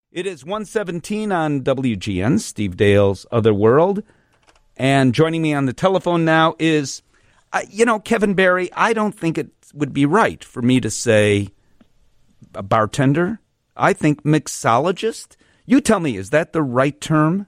It is 1:17 on WGN, Steve Dale's Other World. And joining me on the telephone now is, Kevin Barry, I don't think it would be right for me to say a bartender. I think mixologist. You tell me, is that the right term?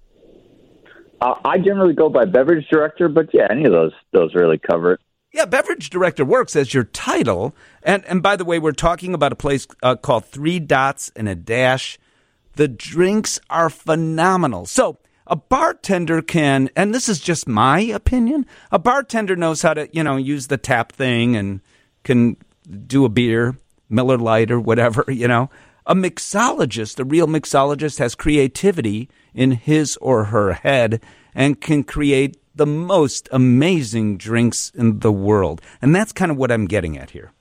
I generally go by beverage director, but yeah, any of those really cover it. Yeah, beverage director works as your title. And by the way, we're talking about a place called Three Dots and a Dash. The drinks are phenomenal. So a bartender can, and this is just my opinion, a bartender knows how to, use the tap thing and can do a beer, Miller Lite or whatever, A mixologist, a real mixologist, has creativity in his or her head and can create the most amazing drinks in the world. And that's kind of what I'm getting at here.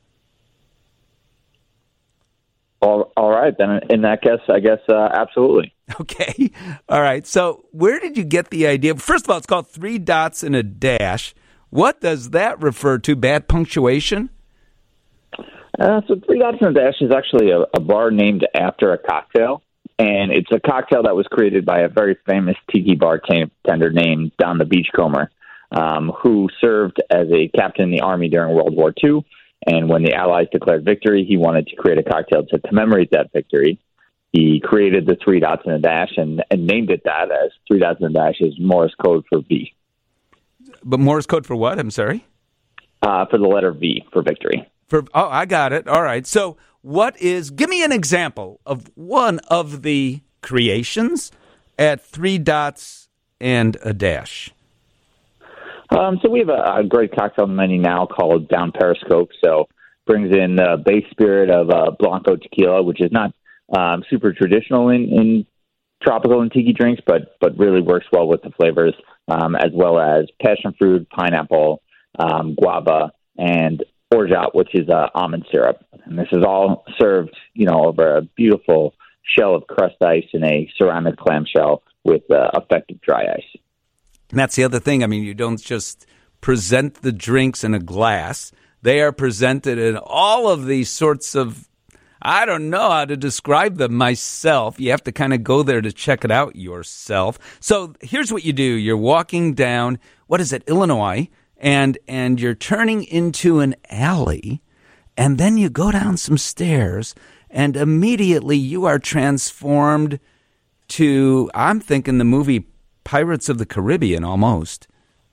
All right, then in that case, I guess absolutely. Okay. All right. So where did you get the idea? First of all, it's called Three Dots and a Dash. What does that refer to? Bad punctuation? So Three Dots and a Dash is actually a bar named after a cocktail. And it's a cocktail that was created by a very famous tiki bartender named Don the Beachcomber, who served as a captain in the Army during World War II. And when the Allies declared victory, he wanted to create a cocktail to commemorate that victory. He created the Three Dots and a Dash and named it that, as Three Dots and a Dash is Morse code for V. But Morse code for what? I'm sorry? For the letter V, for victory. I got it. All right. So give me an example of one of the creations at Three Dots and a Dash. So we have a great cocktail on the menu now called Down Periscope. So brings in the base spirit of Blanco tequila, which is not super traditional in tropical and tiki drinks, but really works well with the flavors, as well as passion fruit, pineapple, guava, and orgeat, which is almond syrup. And this is all served, over a beautiful shell of crushed ice in a ceramic clamshell with effective dry ice. And that's the other thing. I mean, you don't just present the drinks in a glass. They are presented in all of these sorts of, I don't know how to describe them myself. You have to kind of go there to check it out yourself. So here's what you do. You're walking down, Illinois, and you're turning into an alley, and then you go down some stairs, and immediately you are transformed to, I'm thinking the movie Pirates of the Caribbean, almost.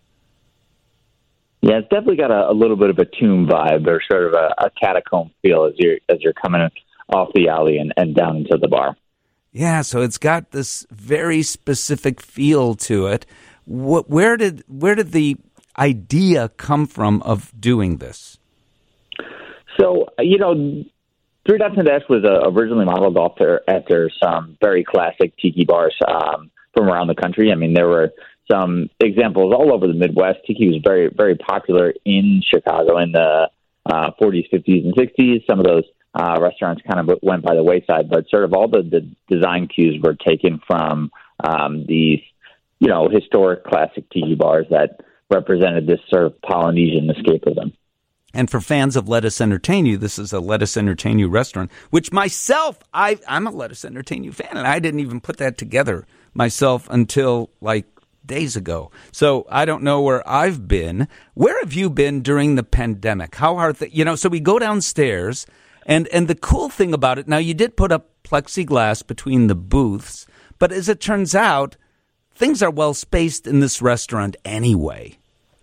Yeah, it's definitely got a little bit of a tomb vibe, or sort of a catacomb feel as you're coming off the alley and down into the bar. Yeah, so it's got this very specific feel to it. Where did the idea come from of doing this? So, Three Dots and a Dash was originally modeled after some very classic tiki bars from around the country. I mean, there were some examples all over the Midwest. Tiki was very, very popular in Chicago in the 40s, 50s, and 60s. Some of those restaurants kind of went by the wayside, but sort of all the design cues were taken from these, historic classic tiki bars that represented this sort of Polynesian escapism. And for fans of Let Us Entertain You, this is a Let Us Entertain You restaurant, which myself, I'm a Let Us Entertain You fan, and I didn't even put that together myself until days ago. So I don't know where I've been. Where have you been during the pandemic? How are so we go downstairs, and the cool thing about it, now you did put up plexiglass between the booths, but as it turns out, things are well spaced in this restaurant anyway.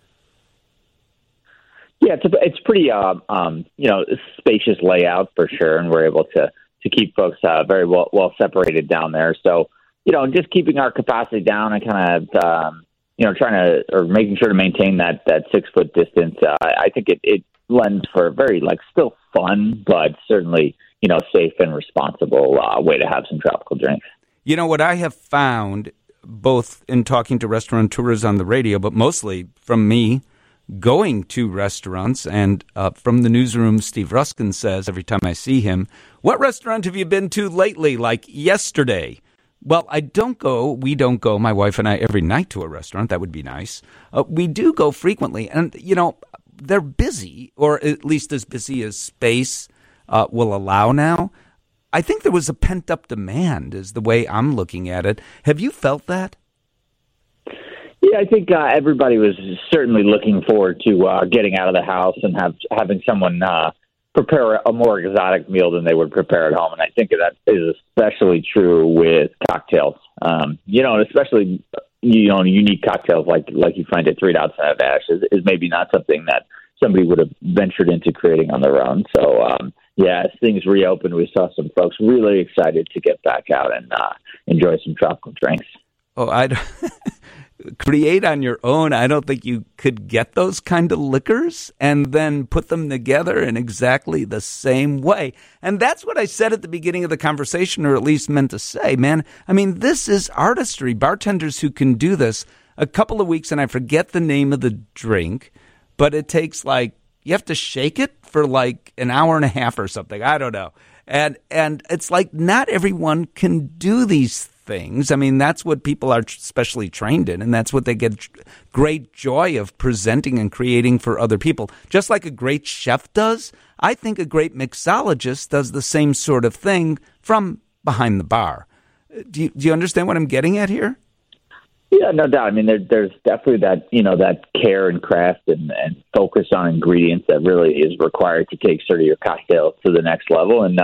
Yeah, it's pretty, spacious layout for sure, and we're able to keep folks very well separated down there. So, just keeping our capacity down and kind of, making sure to maintain that 6 foot distance. I think it lends for a very still fun, but certainly safe and responsible way to have some tropical drinks. What I have found, both in talking to restaurateurs on the radio, but mostly from me going to restaurants, and from the newsroom, Steve Ruskin says every time I see him, what restaurant have you been to lately, like yesterday? Well, we don't go, my wife and I, every night to a restaurant. That would be nice. We do go frequently, and, they're busy, or at least as busy as space will allow now. I think there was a pent-up demand is the way I'm looking at it. Have you felt that? Yeah, I think everybody was certainly looking forward to getting out of the house and having someone prepare a more exotic meal than they would prepare at home. And I think that is especially true with cocktails. And especially, unique cocktails like you find at Three Dots and a Dash is maybe not something that somebody would have ventured into creating on their own. So, as things reopened, we saw some folks really excited to get back out and enjoy some tropical drinks. Oh, create on your own. I don't think you could get those kind of liquors and then put them together in exactly the same way. And that's what I said at the beginning of the conversation, or at least meant to say, man. I mean, this is artistry. Bartenders who can do this a couple of weeks, and I forget the name of the drink, but it takes you have to shake it for an hour and a half or something. I don't know. And it's not everyone can do these things. I mean, that's what people are specially trained in, and that's what they get great joy of presenting and creating for other people. Just like a great chef does, I think a great mixologist does the same sort of thing from behind the bar. Do you understand what I'm getting at here? Yeah, no doubt. I mean, there's definitely that care and craft and focus on ingredients that really is required to take sort of your cocktail to the next level. And,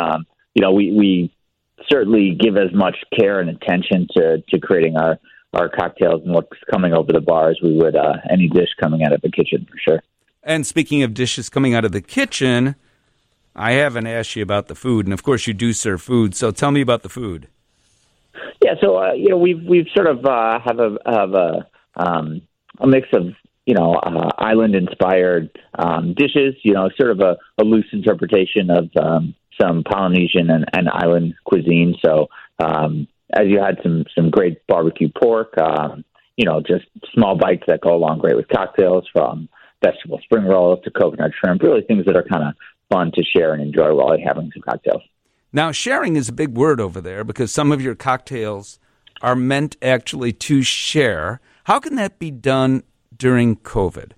we certainly give as much care and attention to creating our cocktails and what's coming over the bar as we would any dish coming out of the kitchen, for sure. And speaking of dishes coming out of the kitchen, I haven't asked you about the food. And, of course, you do serve food. So tell me about the food. Yeah, so we've sort of have a mix of island inspired dishes. Sort of a loose interpretation of some Polynesian and island cuisine. So as you had some great barbecue pork, just small bites that go along great with cocktails, from vegetable spring rolls to coconut shrimp. Really things that are kind of fun to share and enjoy while you're having some cocktails. Now, sharing is a big word over there because some of your cocktails are meant actually to share. How can that be done during COVID?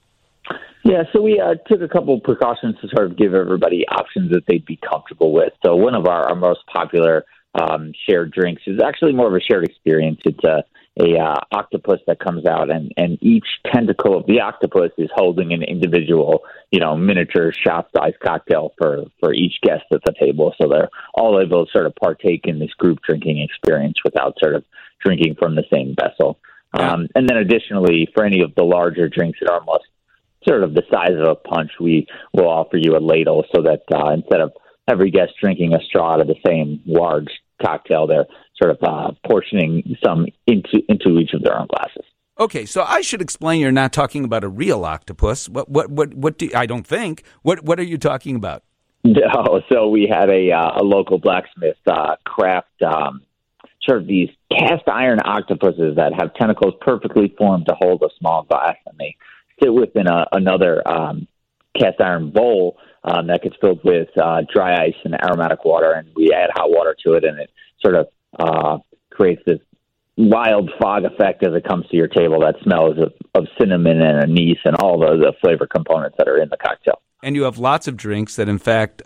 Yeah, so we took a couple of precautions to sort of give everybody options that they'd be comfortable with. So one of our most popular shared drinks is actually more of a shared experience. It's a octopus that comes out, and each tentacle of the octopus is holding an individual, miniature shot-sized cocktail for each guest at the table. So they're all able to sort of partake in this group drinking experience without sort of drinking from the same vessel. And then additionally, for any of the larger drinks that are almost sort of the size of a punch, we will offer you a ladle so that instead of every guest drinking a straw out of the same large cocktail, they're sort of portioning some into each of their own glasses. Okay, so I should explain you're not talking about a real octopus. What do I don't think. What are you talking about? No, so we had a local blacksmith craft sort of these cast iron octopuses that have tentacles perfectly formed to hold a small glass, and they sit within another cast iron bowl that gets filled with dry ice and aromatic water, and we add hot water to it, and it sort of creates this wild fog effect as it comes to your table that smells of cinnamon and anise and all the flavor components that are in the cocktail. And you have lots of drinks that, in fact,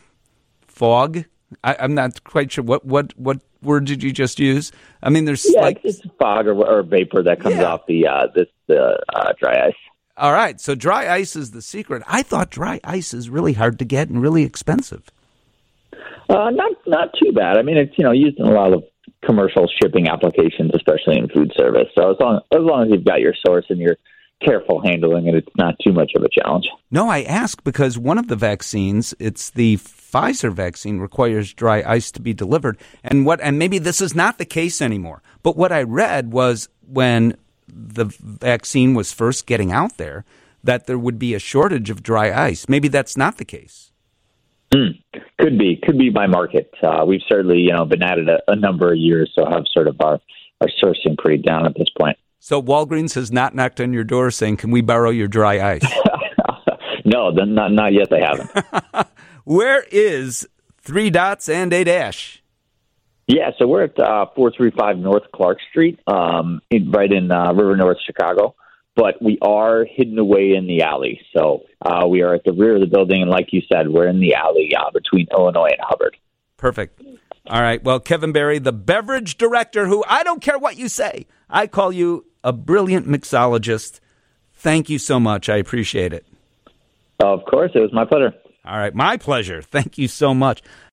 fog. I'm not quite sure what word did you just use. I mean, there's it's fog or vapor that comes off the dry ice. All right, so dry ice is the secret. I thought dry ice is really hard to get and really expensive. Not too bad. I mean, it's used in a lot of commercial shipping applications, especially in food service. So as long as you've got your source and you're careful handling it, it's not too much of a challenge. No, I ask because one of the vaccines, it's the Pfizer vaccine, requires dry ice to be delivered. And maybe this is not the case anymore, but what I read was when the vaccine was first getting out there, that there would be a shortage of dry ice. Maybe that's not the case. Could be by market. We've certainly, been at it a number of years, so have sort of our sourcing pretty down at this point. So Walgreens has not knocked on your door saying, "Can we borrow your dry ice?" No, not yet. They haven't. Where is Three Dots and a Dash? Yeah, so we're at 435 North Clark Street, right in River North, Chicago. But we are hidden away in the alley. So we are at the rear of the building, and like you said, we're in the alley between Illinois and Hubbard. Perfect. All right. Well, Kevin Barry, the beverage director, who I don't care what you say, I call you a brilliant mixologist. Thank you so much. I appreciate it. Of course. It was my pleasure. All right. My pleasure. Thank you so much.